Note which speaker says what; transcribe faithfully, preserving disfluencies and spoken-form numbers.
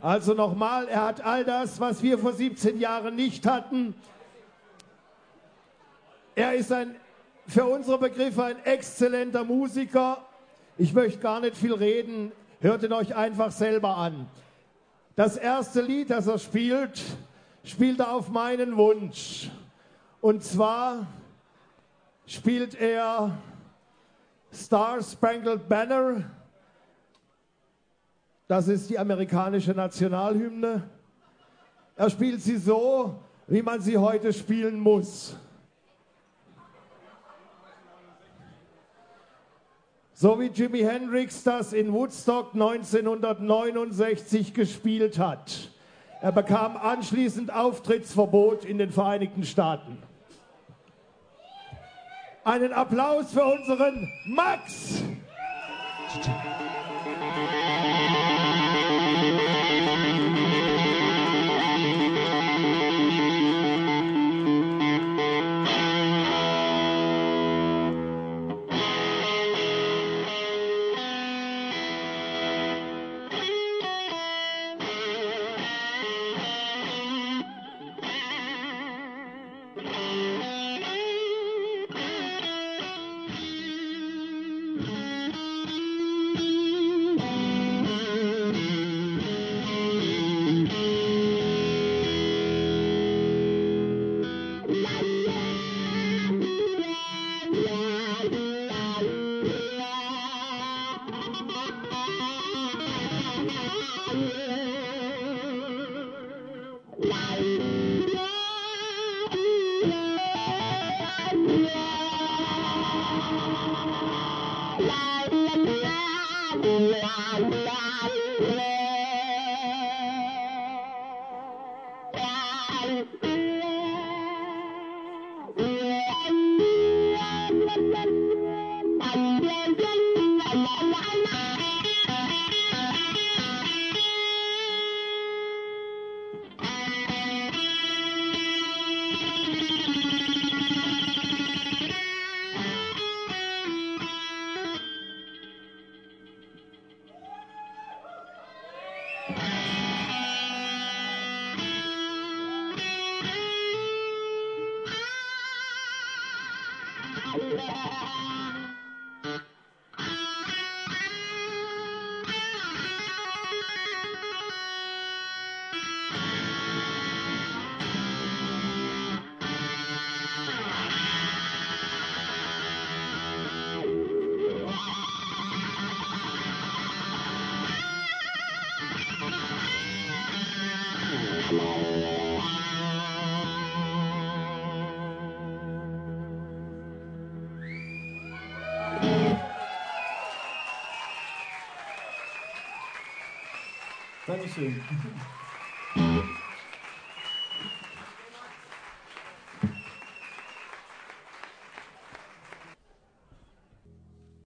Speaker 1: Also nochmal, er hat all das, was wir vor siebzehn Jahren nicht hatten. Er ist ein, für unsere Begriffe ein exzellenter Musiker. Ich möchte gar nicht viel reden, hört ihn euch einfach selber an. Das erste Lied, das er spielt, spielt er auf meinen Wunsch. Und zwar spielt er Star Spangled Banner. Das ist die amerikanische Nationalhymne. Er spielt sie so, wie man sie heute spielen muss. So wie Jimi Hendrix das in Woodstock neunzehnhundertneunundsechzig gespielt hat. Er bekam anschließend Auftrittsverbot in den Vereinigten Staaten. Einen Applaus für unseren Max!
Speaker 2: Dankeschön.